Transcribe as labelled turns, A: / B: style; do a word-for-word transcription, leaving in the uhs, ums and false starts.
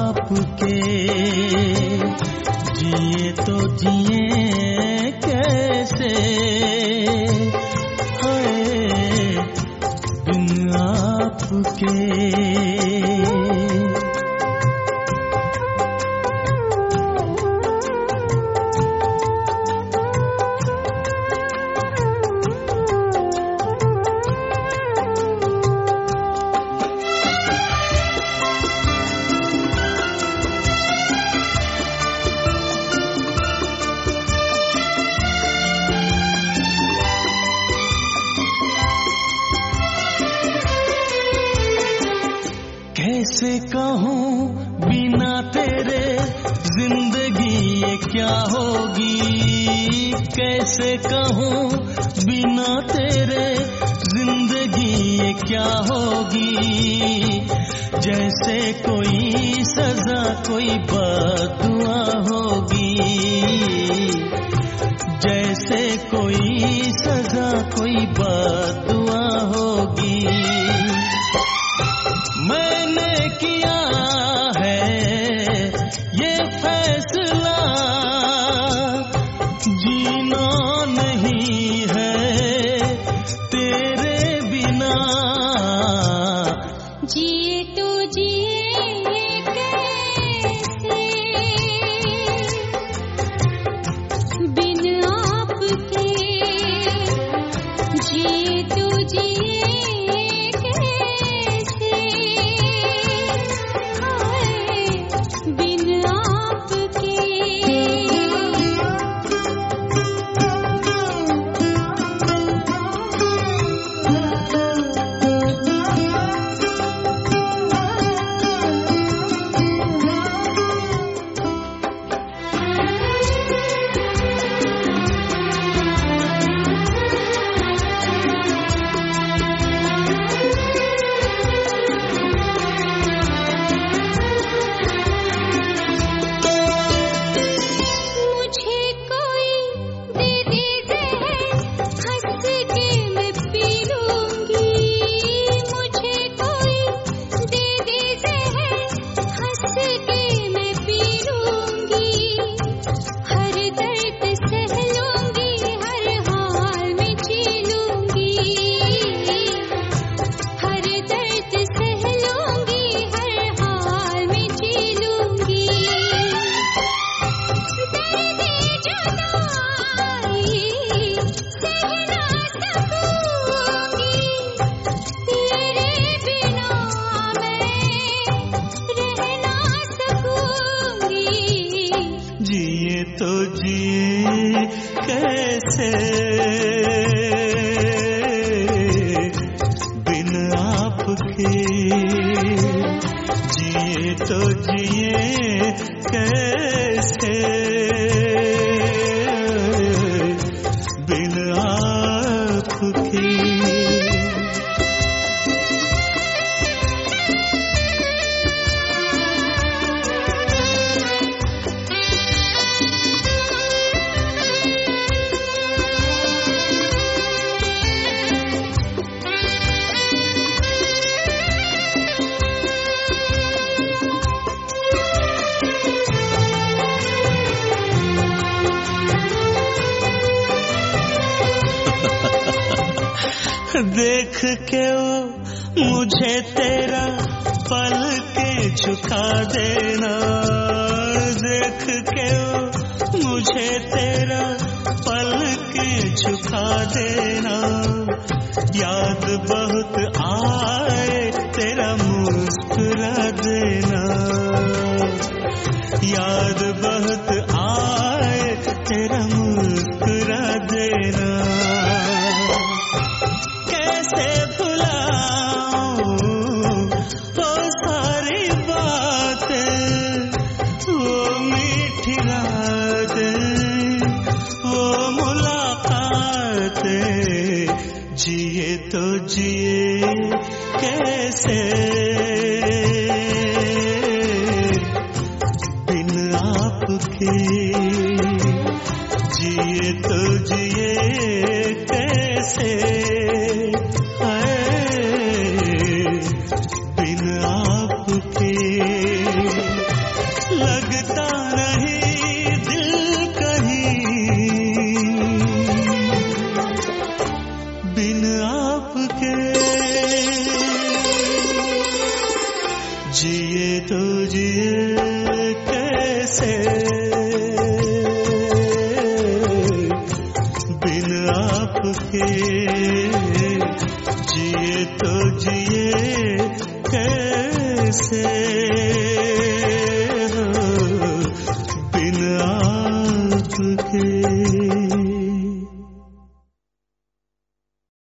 A: आपके, जिए तो जिए कैसे, हाय बिन आपके। कैसे कहूँ बिना तेरे जिंदगी ये क्या होगी, कैसे कहूँ बिना तेरे जिंदगी ये क्या होगी। जैसे कोई सजा कोई बददुआ होगी, जैसे कोई सजा कोई बददुआ होगी। मैंने किया है ये फैसला, जीना नहीं है तेरे बिना।
B: जिए तो जिए कैसे बिन आपके, जिए तो जिए
A: तो जिए कैसे बिन आपके, जिए तो जिए कैसे बिन आपके। देख के वो मुझे तेरा पल के झुका देना, देख के वो मुझे तेरा पल के झुका देना। याद बहुत आए तेरा मुस्कुरा देना, याद बहुत आए तेरा मुस्कुरा देना। कैसे भुलाऊं वो सारी बातें, वो मीठी रातें, वो मुलाकातें। जिए तो जिए कैसे बिन आपके, जिए तो जिए कैसे बिन आपके। लगता नहीं दिल कहीं बिन आपके। जिए तो जिए कैसे बिन आपके, जिए तो जिए कैसे।